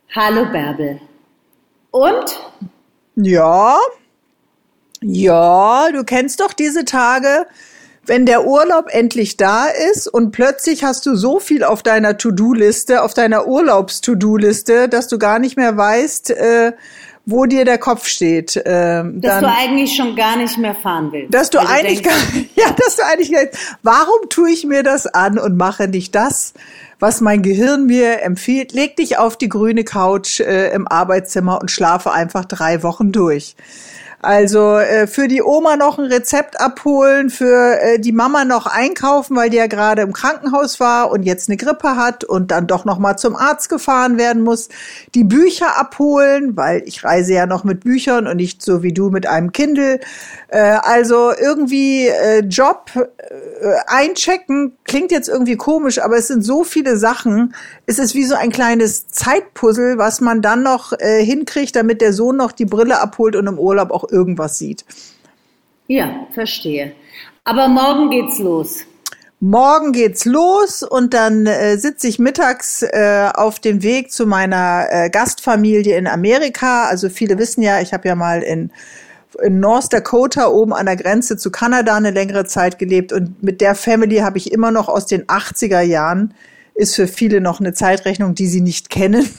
Hallo Bärbel. Und? Ja, du kennst doch diese Tage, wenn der Urlaub endlich da ist und plötzlich hast du so viel auf deiner To-Do-Liste, auf deiner Urlaubs-To-Do-Liste, dass du gar nicht mehr weißt, wo dir der Kopf steht. Dass du eigentlich schon gar nicht mehr fahren willst. Dass du eigentlich warum tue ich mir das an und mache nicht das, was mein Gehirn mir empfiehlt? Leg dich auf die grüne Couch im Arbeitszimmer und schlafe einfach 3 Wochen durch. Also für die Oma noch ein Rezept abholen, für die Mama noch einkaufen, weil die ja gerade im Krankenhaus war und jetzt eine Grippe hat und dann doch noch mal zum Arzt gefahren werden muss. Die Bücher abholen, weil ich reise ja noch mit Büchern und nicht so wie du mit einem Kindle. Also irgendwie Job einchecken, klingt jetzt irgendwie komisch, aber es sind so viele Sachen. Es ist wie so ein kleines Zeitpuzzle, was man dann noch hinkriegt, damit der Sohn noch die Brille abholt und im Urlaub auch irgendwas sieht. Ja, verstehe. Aber morgen geht's los. Morgen geht's los und dann sitze ich mittags auf dem Weg zu meiner Gastfamilie in Amerika. Also viele wissen ja, ich habe ja mal in North Dakota oben an der Grenze zu Kanada eine längere Zeit gelebt und mit der Family habe ich immer noch aus den 80er Jahren, ist für viele noch eine Zeitrechnung, die sie nicht kennen.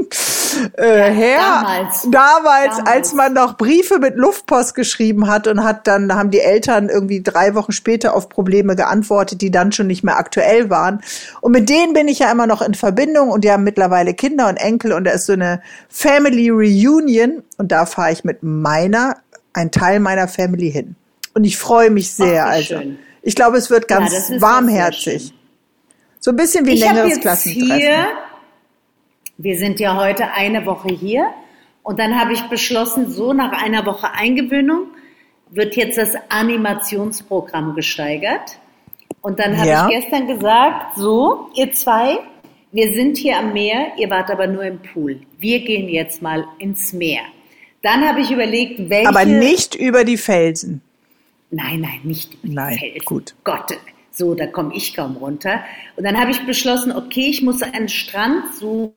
Damals, als man noch Briefe mit Luftpost geschrieben hat und dann haben die Eltern irgendwie 3 Wochen später auf Probleme geantwortet, die dann schon nicht mehr aktuell waren. Und mit denen bin ich ja immer noch in Verbindung und die haben mittlerweile Kinder und Enkel und da ist so eine Family Reunion und da fahre ich mit ein Teil meiner Family hin. Und ich freue mich sehr. Also ich glaube, es wird ganz warmherzig. So ein bisschen wie ein längeres Klassentreffen. Wir sind ja heute eine Woche hier und dann habe ich beschlossen, so nach einer Woche Eingewöhnung wird jetzt das Animationsprogramm gesteigert. Und dann habe ich gestern gesagt, so, ihr zwei, wir sind hier am Meer, ihr wart aber nur im Pool. Wir gehen jetzt mal ins Meer. Dann habe ich überlegt, welche... Aber nicht über die Felsen. Nein, nicht über die Felsen. Gut. Gott, so, da komme ich kaum runter. Und dann habe ich beschlossen, okay, ich muss einen Strand suchen,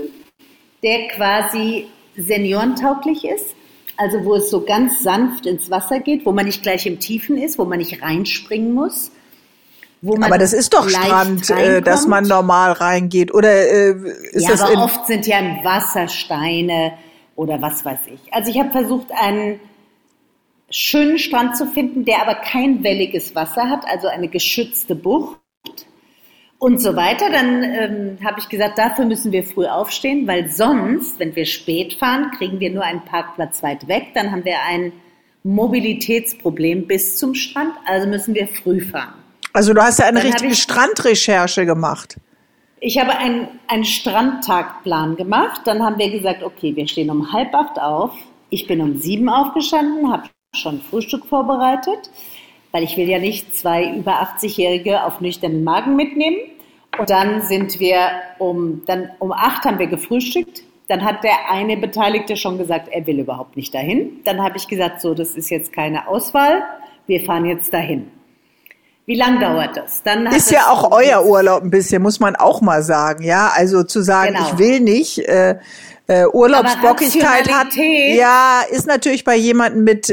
der quasi seniorentauglich ist, also wo es so ganz sanft ins Wasser geht, wo man nicht gleich im Tiefen ist, wo man nicht reinspringen muss. Aber das ist doch Strand, dass man normal reingeht, oder ist das? Ja, aber oft sind ja im Wasser Steine oder was weiß ich. Also ich habe versucht, einen schönen Strand zu finden, der aber kein welliges Wasser hat, also eine geschützte Bucht. Und so weiter, dann habe ich gesagt, dafür müssen wir früh aufstehen, weil sonst, wenn wir spät fahren, kriegen wir nur einen Parkplatz weit weg, dann haben wir ein Mobilitätsproblem bis zum Strand, also müssen wir früh fahren. Also du hast ja eine richtige Strandrecherche gemacht. Ich habe einen Strandtagplan gemacht, dann haben wir gesagt, okay, wir stehen um 7:30 auf, ich bin um 7 aufgestanden, habe schon Frühstück vorbereitet, weil ich will ja nicht 2 über 80-Jährige auf nüchternen Magen mitnehmen. Und dann sind wir um 8 haben wir gefrühstückt. Dann hat der eine Beteiligte schon gesagt, er will überhaupt nicht dahin. Dann habe ich gesagt, so, das ist jetzt keine Auswahl, wir fahren jetzt dahin. Wie lang dauert das? Dann ist ja auch euer Urlaub ein bisschen, muss man auch mal sagen, ja. Also zu sagen, ich will nicht, Urlaubsbockigkeit hat, ja, ist natürlich bei jemandem mit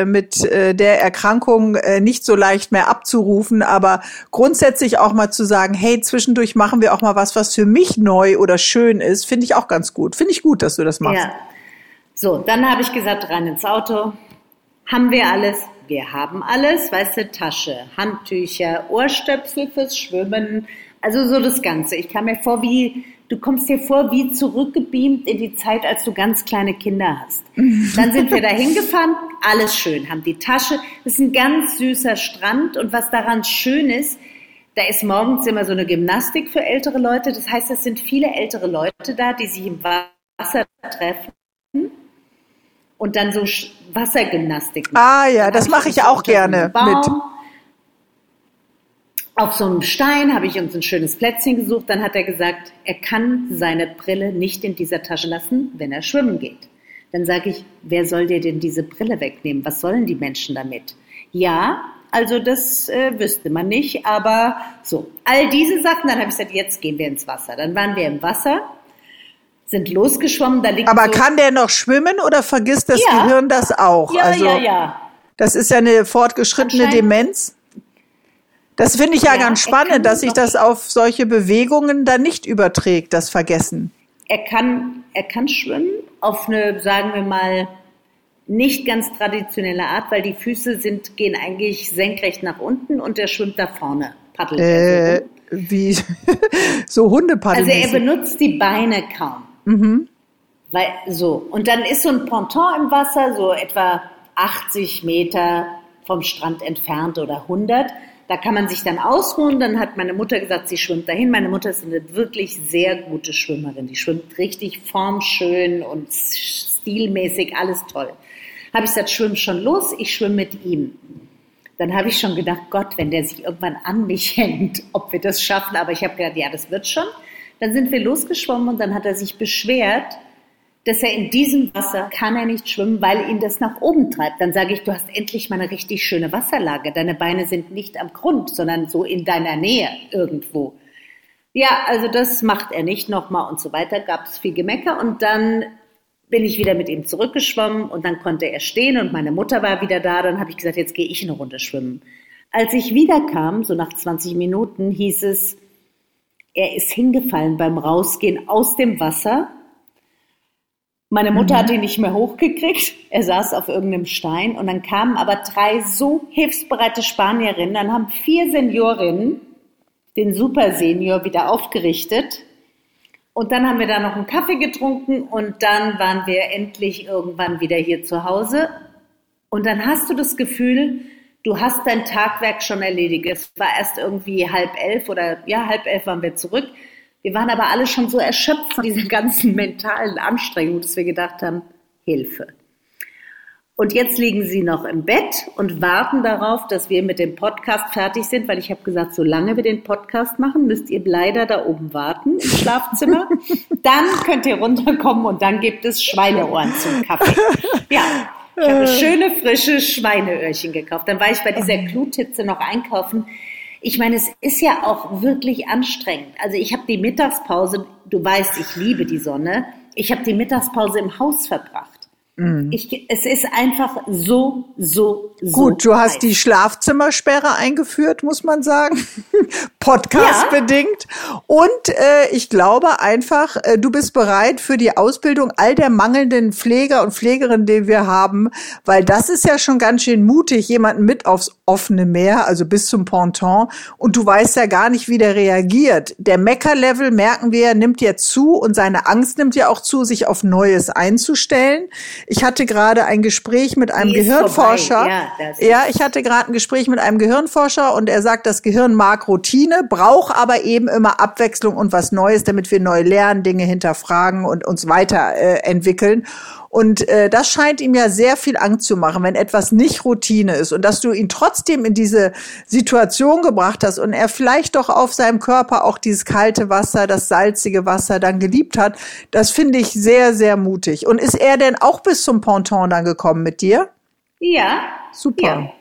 der Erkrankung nicht so leicht mehr abzurufen, aber grundsätzlich auch mal zu sagen, hey, zwischendurch machen wir auch mal was für mich neu oder schön ist, finde ich auch ganz gut. Finde ich gut, dass du das machst. Ja. So, dann habe ich gesagt, rein ins Auto. Haben wir alles? Wir haben alles, weißt du, Tasche, Handtücher, Ohrstöpsel fürs Schwimmen, also so das Ganze. Ich kam mir vor du kommst dir vor wie zurückgebeamt in die Zeit, als du ganz kleine Kinder hast. Dann sind wir da hingefahren, alles schön, haben die Tasche, das ist ein ganz süßer Strand und was daran schön ist, da ist morgens immer so eine Gymnastik für ältere Leute, das heißt, es sind viele ältere Leute da, die sich im Wasser treffen und dann so Wassergymnastik machen. Ah ja, das mache ich auch gerne mit. Auf so einem Stein habe ich uns ein schönes Plätzchen gesucht. Dann hat er gesagt, er kann seine Brille nicht in dieser Tasche lassen, wenn er schwimmen geht. Dann sage ich, wer soll dir denn diese Brille wegnehmen? Was sollen die Menschen damit? Ja, also das wüsste man nicht, aber so. All diese Sachen, dann habe ich gesagt, jetzt gehen wir ins Wasser. Dann waren wir im Wasser, sind losgeschwommen. Da liegt Aber kann der noch schwimmen oder vergisst das Gehirn das auch? Ja, also, ja. Das ist ja eine fortgeschrittene Demenz. Das finde ich ja ganz spannend, dass sich das auf solche Bewegungen dann nicht überträgt, das Vergessen. Er kann schwimmen auf eine, sagen wir mal, nicht ganz traditionelle Art, weil die Füße gehen eigentlich senkrecht nach unten und er schwimmt da vorne, paddelt. Wie so Hundepaddeln. Also er benutzt die Beine kaum. Mhm. Und dann ist so ein Ponton im Wasser, so etwa 80 Meter vom Strand entfernt oder 100. Da kann man sich dann ausruhen. Dann hat meine Mutter gesagt, sie schwimmt dahin. Meine Mutter ist eine wirklich sehr gute Schwimmerin. Die schwimmt richtig formschön und stilmäßig, alles toll. Habe ich gesagt, schwimm schon los, ich schwimme mit ihm. Dann habe ich schon gedacht, Gott, wenn der sich irgendwann an mich hängt, ob wir das schaffen. Aber ich habe gedacht, ja, das wird schon. Dann sind wir losgeschwommen und dann hat er sich beschwert, dass er in diesem Wasser kann er nicht schwimmen, weil ihn das nach oben treibt. Dann sage ich, du hast endlich mal eine richtig schöne Wasserlage. Deine Beine sind nicht am Grund, sondern so in deiner Nähe irgendwo. Ja, also das macht er nicht nochmal und so weiter. Gab es viel Gemecker und dann bin ich wieder mit ihm zurückgeschwommen und dann konnte er stehen und meine Mutter war wieder da. Dann habe ich gesagt, jetzt gehe ich eine Runde schwimmen. Als ich wiederkam, so nach 20 Minuten, hieß es, er ist hingefallen beim Rausgehen aus dem Wasser. Meine Mutter hat ihn nicht mehr hochgekriegt. Er saß auf irgendeinem Stein und dann kamen aber 3 so hilfsbereite Spanierinnen. Dann haben 4 Seniorinnen den Super Senior wieder aufgerichtet. Und dann haben wir da noch einen Kaffee getrunken und dann waren wir endlich irgendwann wieder hier zu Hause. Und dann hast du das Gefühl, du hast dein Tagwerk schon erledigt. Es war erst irgendwie 10:30 oder 10:30 waren wir zurück. Wir waren aber alle schon so erschöpft von dieser ganzen mentalen Anstrengung, dass wir gedacht haben, Hilfe. Und jetzt liegen sie noch im Bett und warten darauf, dass wir mit dem Podcast fertig sind, weil ich habe gesagt, solange wir den Podcast machen, müsst ihr leider da oben warten im Schlafzimmer. Dann könnt ihr runterkommen und dann gibt es Schweineohren zum Kaffee. Ja, ich habe schöne, frische Schweineöhrchen gekauft. Dann war ich bei dieser Klutitze noch einkaufen. Ich meine, es ist ja auch wirklich anstrengend. Also ich habe die Mittagspause, du weißt, ich liebe die Sonne, ich habe die Mittagspause im Haus verbracht. Es ist einfach so gut, du hast die Schlafzimmersperre eingeführt, muss man sagen, podcastbedingt. Und ich glaube einfach, du bist bereit für die Ausbildung all der mangelnden Pfleger und Pflegerinnen, die wir haben, weil das ist ja schon ganz schön mutig, jemanden mit aufs offene Meer, also bis zum Ponton, und du weißt ja gar nicht, wie der reagiert. Der Meckerlevel, merken wir, nimmt ja zu und seine Angst nimmt ja auch zu, sich auf Neues einzustellen. Ich hatte gerade ein Gespräch mit einem Gehirnforscher. Ich hatte gerade ein Gespräch mit einem Gehirnforscher und er sagt, das Gehirn mag Routine, braucht aber eben immer Abwechslung und was Neues, damit wir neu lernen, Dinge hinterfragen und uns weiterentwickeln. Und das scheint ihm ja sehr viel Angst zu machen, wenn etwas nicht Routine ist. Und dass du ihn trotzdem in diese Situation gebracht hast und er vielleicht doch auf seinem Körper auch dieses kalte Wasser, das salzige Wasser dann geliebt hat, das finde ich sehr, sehr mutig. Und ist er denn auch bis zum Ponton dann gekommen mit dir? Ja. Super. Ja.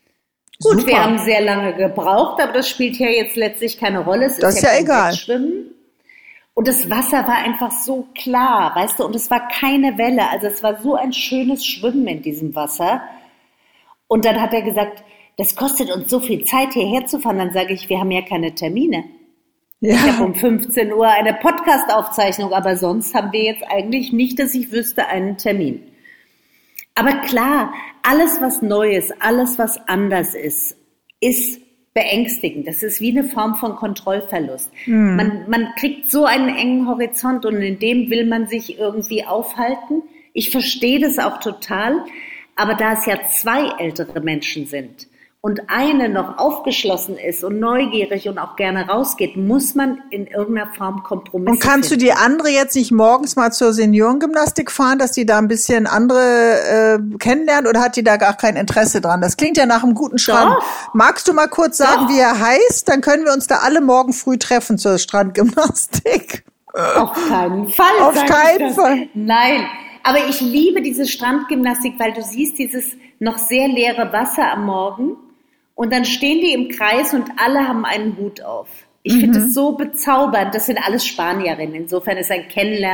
Gut, wir haben sehr lange gebraucht, aber das spielt ja jetzt letztlich keine Rolle. Es das ist ja egal. Schwimmen. Und das Wasser war einfach so klar, weißt du, und es war keine Welle. Also es war so ein schönes Schwimmen in diesem Wasser. Und dann hat er gesagt, das kostet uns so viel Zeit, hierher zu fahren. Dann sage ich, wir haben ja keine Termine. Ja. Ich habe um 15 Uhr eine Podcast-Aufzeichnung, aber sonst haben wir jetzt eigentlich nicht, dass ich wüsste, einen Termin. Aber klar, alles was Neues, alles was anders ist beängstigend. Das ist wie eine Form von Kontrollverlust. Man kriegt so einen engen Horizont und in dem will man sich irgendwie aufhalten. Ich verstehe das auch total, aber da es ja 2 ältere Menschen sind und eine noch aufgeschlossen ist und neugierig und auch gerne rausgeht, muss man in irgendeiner Form Kompromisse Und kannst finden. Du die andere jetzt nicht morgens mal zur Seniorengymnastik fahren, dass die da ein bisschen andere kennenlernt, oder hat die da gar kein Interesse dran? Das klingt ja nach einem guten Strand. Doch. Magst du mal kurz sagen, wie er heißt? Dann können wir uns da alle morgen früh treffen zur Strandgymnastik. Auf keinen Fall. Auf keinen Fall. Nein. Aber ich liebe diese Strandgymnastik, weil du siehst dieses noch sehr leere Wasser am Morgen und dann stehen die im Kreis und alle haben einen Hut auf. Ich finde es so bezaubernd. Das sind alles Spanierinnen. Insofern ist ein Kennenlernen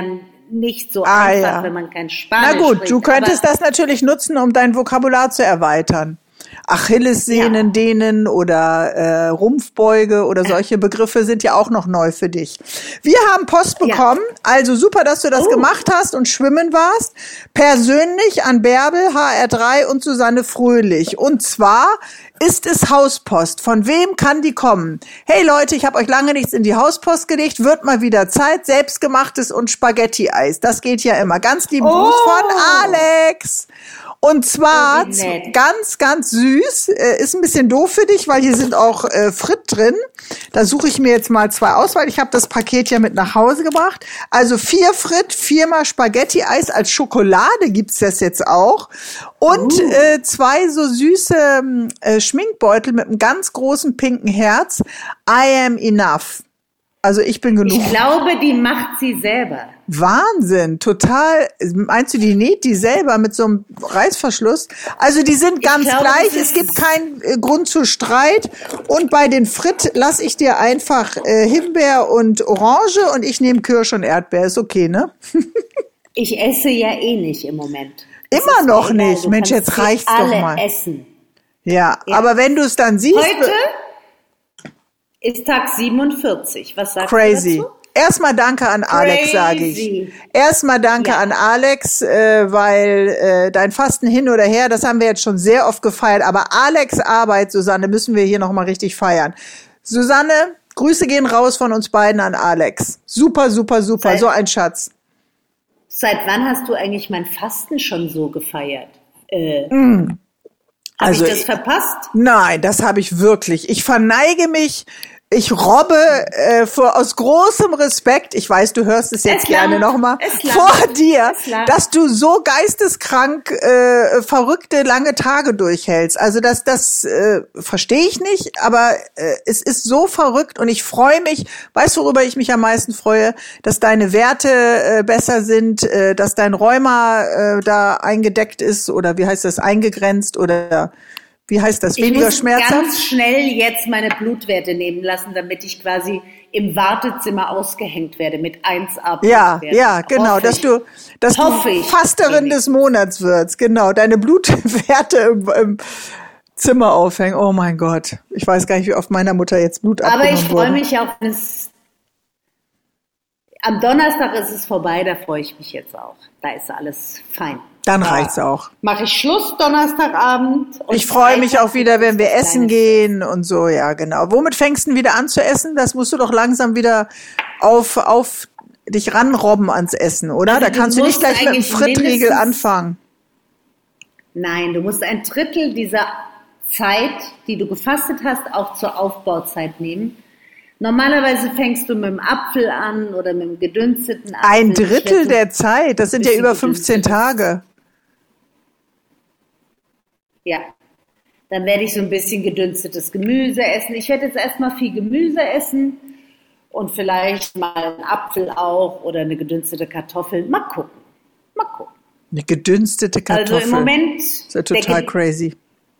nicht so einfach, wenn man kein Spanisch spricht. Na gut, du könntest das natürlich nutzen, um dein Vokabular zu erweitern. Achillessehnen dehnen oder Rumpfbeuge oder solche Begriffe sind ja auch noch neu für dich. Wir haben Post bekommen, also super, dass du das gemacht hast und schwimmen warst. Persönlich an Bärbel, HR3 und Susanne Fröhlich. Und zwar ist es Hauspost. Von wem kann die kommen? Hey Leute, ich habe euch lange nichts in die Hauspost gelegt. Wird mal wieder Zeit. Selbstgemachtes und Spaghetti-Eis. Das geht ja immer. Ganz lieben Gruß von Alex. Und zwar ganz, ganz süß. Ist ein bisschen doof für dich, weil hier sind auch Fritt drin. Da suche ich mir jetzt mal 2 aus, weil ich habe das Paket ja mit nach Hause gebracht. Also 4 Fritt, 4-mal Spaghetti-Eis als Schokolade gibt's das jetzt auch. Und 2 so süße Schminkbeutel mit einem ganz großen pinken Herz. I am enough. Also ich bin genug. Ich glaube, die macht sie selber. Wahnsinn, total. Meinst du, die näht die selber mit so einem Reißverschluss? Also die sind ganz gleich, es gibt keinen Grund zu Streit. Und bei den Fritt lasse ich dir einfach Himbeer und Orange und ich nehme Kirsch und Erdbeer. Ist okay, ne? Ich esse ja eh nicht im Moment. Immer noch nicht. Mensch, jetzt reicht's doch mal. Essen. Ja, aber wenn du es dann siehst... Heute ist Tag 47. Was sagst Crazy. du dazu? Erstmal danke an Alex, sage ich. Erstmal danke an Alex, weil dein Fasten hin oder her, das haben wir jetzt schon sehr oft gefeiert. Aber Alex' Arbeit, Susanne, müssen wir hier nochmal richtig feiern. Susanne, Grüße gehen raus von uns beiden an Alex. Super, super, super. So ein Schatz. Seit wann hast du eigentlich mein Fasten schon so gefeiert? Habe ich das verpasst? Nein, das habe ich wirklich. Ich verneige mich. Ich robbe aus großem Respekt, ich weiß, du hörst es jetzt gerne nochmal, vor dir, dass du so geisteskrank verrückte lange Tage durchhältst. Also das verstehe ich nicht, aber es ist so verrückt und ich freue mich, weißt du, worüber ich mich am meisten freue? Dass deine Werte besser sind, dass dein Rheuma da eingedeckt ist oder wie heißt das, eingegrenzt oder... Wie heißt das? Weniger schmerzhaft? Ich muss ganz schnell jetzt meine Blutwerte nehmen lassen, damit ich quasi im Wartezimmer ausgehängt werde mit 1A Blutwerten. Ja, genau, dass du Fasterin des Monats wirst. Genau, deine Blutwerte im Zimmer aufhängen. Oh mein Gott. Ich weiß gar nicht, wie oft meiner Mutter jetzt Blut abgenommen wurde. Aber ich freue mich auf das. Am Donnerstag ist es vorbei, da freue ich mich jetzt auch. Da ist alles fein. Dann reicht's auch. Mache ich Schluss Donnerstagabend. Und ich freue mich auch wieder, wenn wir essen gehen und so, ja, genau. Womit fängst du denn wieder an zu essen? Das musst du doch langsam wieder auf dich ranrobben ans Essen, oder? Also da kannst du nicht gleich mit einem Frittriegel anfangen. Nein, du musst ein Drittel dieser Zeit, die du gefastet hast, auch zur Aufbauzeit nehmen. Normalerweise fängst du mit dem Apfel an oder mit dem gedünsteten Apfel. Ein Drittel der Zeit, das sind ja über 15 Tage. Ja, dann werde ich so ein bisschen gedünstetes Gemüse essen. Ich werde jetzt erstmal viel Gemüse essen und vielleicht mal einen Apfel auch oder eine gedünstete Kartoffel. Mal gucken. Eine gedünstete Kartoffel. Also im Moment... Ist ja total crazy.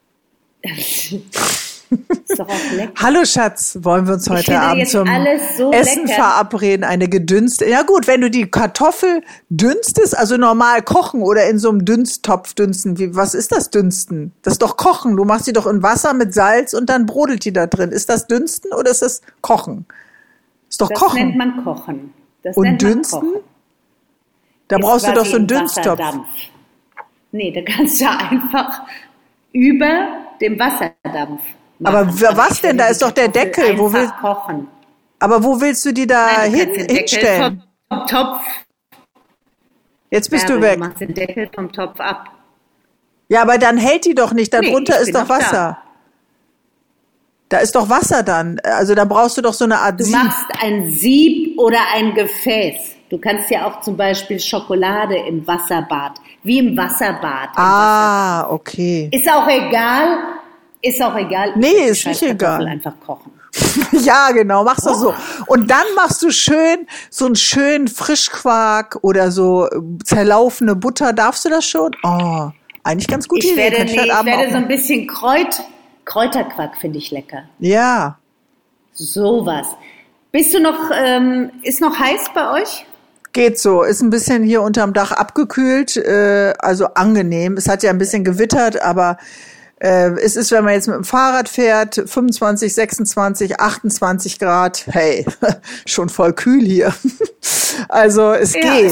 Ist doch auch lecker. Hallo Schatz, wollen wir uns heute Abend zum Essen verabreden? Eine gedünstete. Ja gut, wenn du die Kartoffel dünstest, also normal kochen oder in so einem Dünsttopf dünsten. Was ist das Dünsten? Das ist doch Kochen. Du machst die doch in Wasser mit Salz und dann brodelt die da drin. Ist das Dünsten oder ist das Kochen? Ist doch Kochen. Das nennt man Kochen. Und Dünsten? Da brauchst du doch so einen Dünsttopf. Nee, da kannst du einfach über dem Wasserdampf machen. Aber was denn? Da ist doch der Deckel. Kochen. Aber wo willst du die da hinstellen? Vom Topf. Jetzt bist du weg. Du machst den Deckel vom Topf ab. Ja, aber dann hält die doch nicht. Darunter ist doch Wasser. Da ist doch Wasser dann. Also da brauchst du doch so eine Art Sieb. Du machst ein Sieb oder ein Gefäß. Du kannst ja auch zum Beispiel Schokolade im Wasserbad. Wie im Wasserbad. Okay. Ist auch egal. Nee, ist nicht egal. Einfach kochen. Ja, genau, machst du so. Und dann machst du so einen schönen Frischquark oder so zerlaufene Butter. Darfst du das schon? Oh, eigentlich ganz gut. Ich werde so ein bisschen Kräuterquark finde ich lecker. Ja. Sowas. Bist du noch, ist noch heiß bei euch? Geht so, ist ein bisschen hier unterm Dach abgekühlt, also angenehm. Es hat ja ein bisschen gewittert, aber es ist, wenn man jetzt mit dem Fahrrad fährt, 25, 26, 28 Grad, hey, schon voll kühl hier. Also es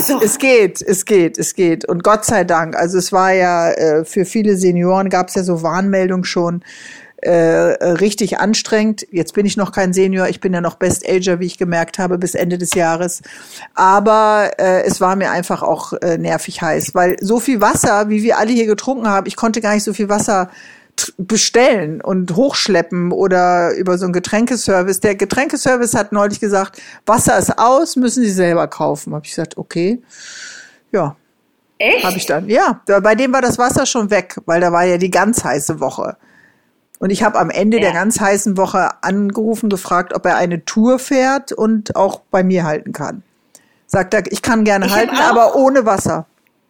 geht. Und Gott sei Dank, also es war ja für viele Senioren, gab es ja so Warnmeldungen schon, richtig anstrengend. Jetzt bin ich noch kein Senior, ich bin ja noch Best Ager, wie ich gemerkt habe, bis Ende des Jahres. Aber es war mir einfach auch nervig heiß, weil so viel Wasser, wie wir alle hier getrunken haben, ich konnte gar nicht so viel Wasser bestellen und hochschleppen oder über so einen Getränkeservice. Der Getränkeservice hat neulich gesagt, Wasser ist aus, müssen Sie selber kaufen. Habe ich gesagt, okay, ja. Echt? Habe ich dann, ja. Bei dem war das Wasser schon weg, weil da war ja die ganz heiße Woche. Und ich habe am Ende der ganz heißen Woche angerufen, gefragt, ob er eine Tour fährt und auch bei mir halten kann. Sagt er, ich kann gerne halten, aber ohne Wasser.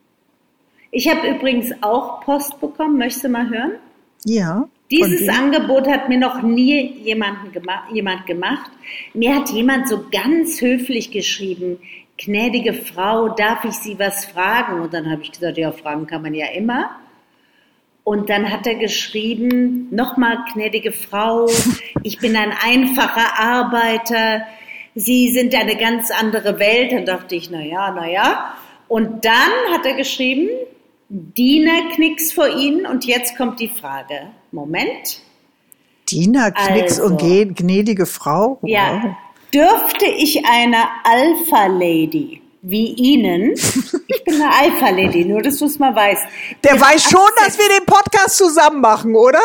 Ich habe übrigens auch Post bekommen. Möchtest du mal hören? Ja. Dieses Angebot hat mir noch nie jemand gemacht. Mir hat jemand so ganz höflich geschrieben, gnädige Frau, darf ich Sie was fragen? Und dann habe ich gesagt, ja, fragen kann man ja immer. Und dann hat er geschrieben, nochmal, gnädige Frau, ich bin ein einfacher Arbeiter, Sie sind eine ganz andere Welt. Dann dachte ich, naja. Und dann hat er geschrieben, Diener Knicks vor Ihnen. Und jetzt kommt die Frage. Moment. Diener Knicks und gnädige Frau? Wow. Ja. Dürfte ich einer Alpha-Lady wie Ihnen, ich bin eine Alpha-Lady, nur dass du es mal weißt. Der weiß schon, dass wir den Podcast zusammen machen, oder?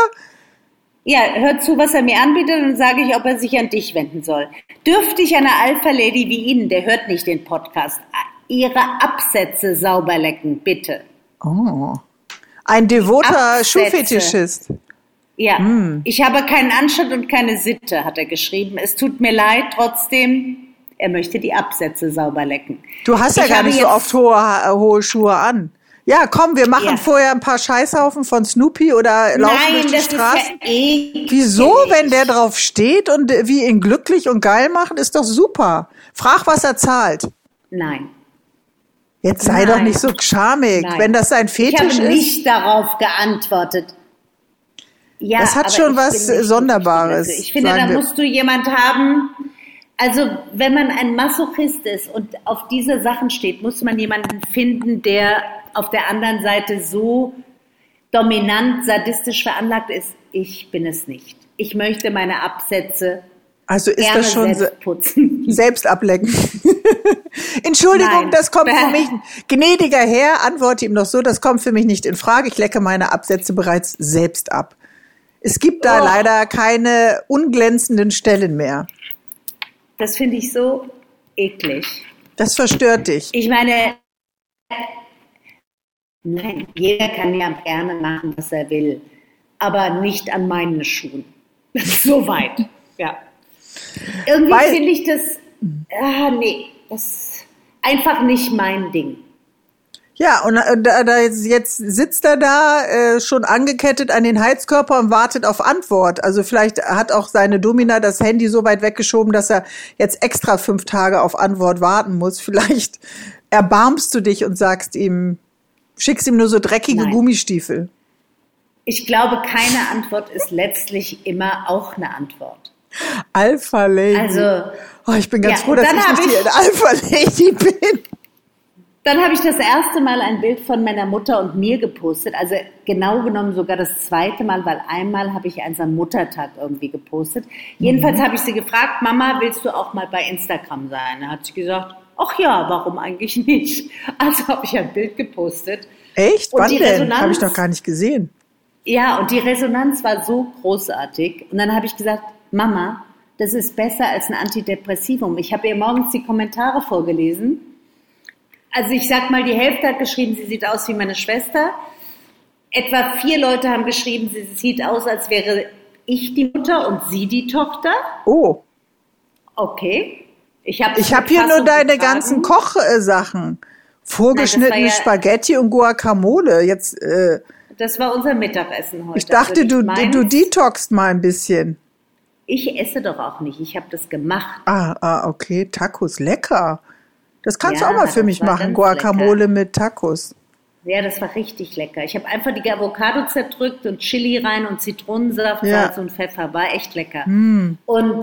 Ja, hört zu, was er mir anbietet und sage ich, ob er sich an dich wenden soll. Dürfte ich einer Alpha-Lady wie Ihnen, der hört nicht den Podcast, Ihre Absätze sauber lecken, bitte. Oh, ein devoter Schuhfetischist. Ja, Ich habe keinen Anstand und keine Sitte, hat er geschrieben. Es tut mir leid, trotzdem, er möchte die Absätze sauber lecken. Du hast ja gar nicht so oft hohe Schuhe an. Ja, komm, wir machen vorher ein paar Scheißhaufen von Snoopy oder laufen durch die Straßen. Ist ja eklig. Wieso, wenn der drauf steht und wir ihn glücklich und geil machen, ist doch super. Frag, was er zahlt. Nein. Jetzt sei doch nicht so schamig, wenn das sein Fetisch ist. Ich habe nicht darauf geantwortet. Ja, das hat schon was Sonderbares. Ich finde, da musst du jemand haben, also wenn man ein Masochist ist und auf diese Sachen steht, muss man jemanden finden, der auf der anderen Seite so dominant, sadistisch veranlagt ist. Ich bin es nicht. Ich möchte meine Absätze also ist das schon selbst putzen. Selbst ablecken. Entschuldigung, Nein. Das kommt für mich, gnädiger Herr, antworte ihm doch so, das kommt für mich nicht in Frage. Ich lecke meine Absätze bereits selbst ab. Es gibt da leider keine unglänzenden Stellen mehr. Das finde ich so eklig. Das verstört dich. Ich meine, nein, jeder kann ja gerne machen, was er will, aber nicht an meinen Schuhen. So weit, ja. Irgendwie finde ich das, das ist einfach nicht mein Ding. Ja, und jetzt sitzt er da schon angekettet an den Heizkörper und wartet auf Antwort. Also vielleicht hat auch seine Domina das Handy so weit weggeschoben, dass er jetzt extra 5 Tage auf Antwort warten muss. Vielleicht erbarmst du dich und schickst ihm nur so dreckige Gummistiefel. Ich glaube, keine Antwort ist letztlich immer auch eine Antwort. Alpha Lady. Also, ich bin ganz froh, dass ich nicht die Alpha Lady bin. Dann habe ich das erste Mal ein Bild von meiner Mutter und mir gepostet. Also genau genommen sogar das zweite Mal, weil einmal habe ich eins am Muttertag irgendwie gepostet. Jedenfalls habe ich sie gefragt, Mama, willst du auch mal bei Instagram sein? Da hat sie gesagt, ach ja, warum eigentlich nicht? Also habe ich ein Bild gepostet. Echt? Wann denn? Habe ich noch gar nicht gesehen. Ja, und die Resonanz war so großartig. Und dann habe ich gesagt, Mama, das ist besser als ein Antidepressivum. Ich habe ihr morgens die Kommentare vorgelesen. Also ich sag mal, die Hälfte hat geschrieben, sie sieht aus wie meine Schwester. Etwa 4 Leute haben geschrieben, sie sieht aus, als wäre ich die Mutter und sie die Tochter. Oh. Okay. Ich hab hier nur deine ganzen Kochsachen. Vorgeschnittene Spaghetti und Guacamole. Jetzt. Das war unser Mittagessen heute. Ich dachte, du detoxst mal ein bisschen. Ich esse doch auch nicht. Ich habe das gemacht. Okay. Tacos, lecker. Das kannst du auch Ja, mal für das mich war machen, ganz Guacamole lecker. mit Tacos. Ja, das war richtig lecker. Ich habe einfach die Avocado zerdrückt und Chili rein und Zitronensaft, Ja. Salz und Pfeffer. War echt lecker. Und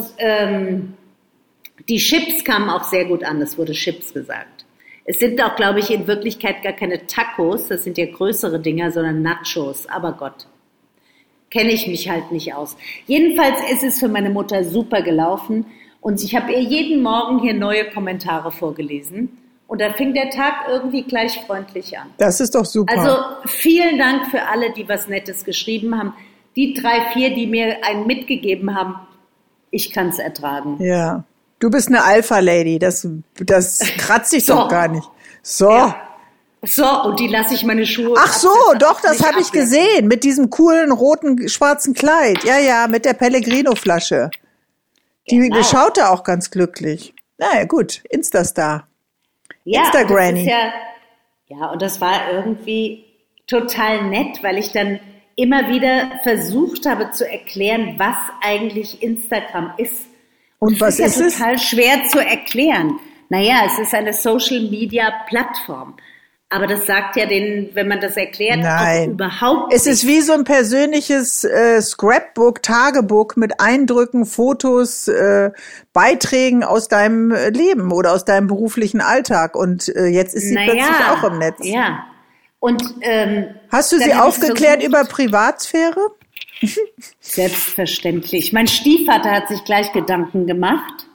die Chips kamen auch sehr gut an. Es wurde Chips gesagt. Es sind auch, glaube ich, in Wirklichkeit gar keine Tacos. Das sind ja größere Dinger, sondern Nachos. Aber Gott, kenne ich mich halt nicht aus. Jedenfalls ist es für meine Mutter super gelaufen. Und ich habe ihr jeden Morgen hier neue Kommentare vorgelesen. Und da fing der Tag irgendwie gleich freundlich an. Das ist doch super. Also vielen Dank für alle, die was Nettes geschrieben haben. Die 3, 4, die mir einen mitgegeben haben, ich kann es ertragen. Ja. Du bist eine Alpha-Lady. Das kratzt dich So. doch gar nicht. So. Ja. So, und die lasse ich meine Schuhe. Ach so, absetzen, doch, das nicht habe ich ablassen. gesehen. Mit diesem coolen roten, schwarzen Kleid. Ja, ja, mit der Pellegrino-Flasche. Die Genau. schaute auch ganz glücklich. Naja, gut. Instastar. Ja, Instagranny. das ist ja, und das war irgendwie total nett, weil ich dann immer wieder versucht habe zu erklären, was eigentlich Instagram ist. Und was ist Das ist ja es? total schwer zu erklären. Naja, es ist eine Social-Media-Plattform. Aber das sagt ja wenn man das erklärt, Nein. auch überhaupt Es ist wie so ein persönliches Scrapbook, Tagebuch mit Eindrücken, Fotos, Beiträgen aus deinem Leben oder aus deinem beruflichen Alltag. Und jetzt ist sie plötzlich auch im Netz. Ja. Und Hast du dann sie hab ich aufgeklärt versucht- über Privatsphäre? Selbstverständlich. Mein Stiefvater hat sich gleich Gedanken gemacht.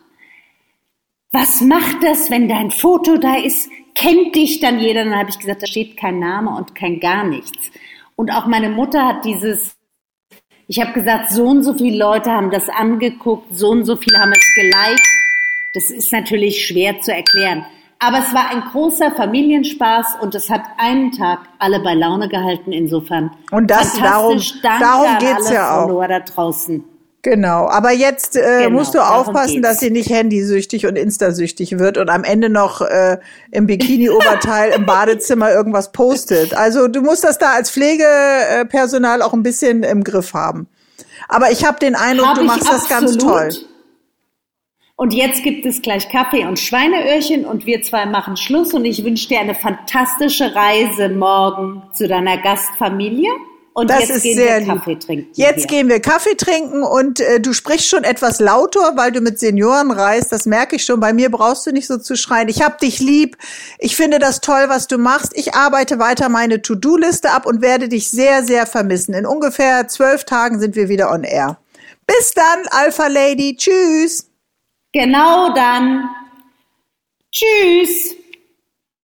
Was macht das, wenn dein Foto da ist? Kennt dich dann jeder? Dann habe ich gesagt, da steht kein Name und kein gar nichts. Und auch meine Mutter hat ich habe gesagt, so und so viele Leute haben das angeguckt, so und so viele haben es geliked. Das ist natürlich schwer zu erklären. Aber es war ein großer Familienspaß und es hat einen Tag alle bei Laune gehalten. Insofern Und das fantastisch. Danke darum an geht's alle ja auch. Follower da draußen. Genau, aber jetzt musst du darum aufpassen, geht's. dass sie nicht handysüchtig und instasüchtig wird und am Ende noch im Bikini-Oberteil im Badezimmer irgendwas postet. Also du musst das da als Pflegepersonal auch ein bisschen im Griff haben. Aber ich habe den Eindruck, Hab du ich machst das ganz absolut. toll. Und jetzt gibt es gleich Kaffee und Schweineöhrchen und wir zwei machen Schluss und ich wünsche dir eine fantastische Reise morgen zu deiner Gastfamilie. Und Das jetzt ist gehen sehr wir lieb. Kaffee trinken. Jetzt hier. gehen wir Kaffee trinken und du sprichst schon etwas lauter, weil du mit Senioren reist. Das merke ich schon. Bei mir brauchst du nicht so zu schreien. Ich hab dich lieb. Ich finde das toll, was du machst. Ich arbeite weiter meine To-Do-Liste ab und werde dich sehr, sehr vermissen. In ungefähr 12 Tagen sind wir wieder on air. Bis dann, Alpha Lady. Tschüss. Genau dann. Tschüss.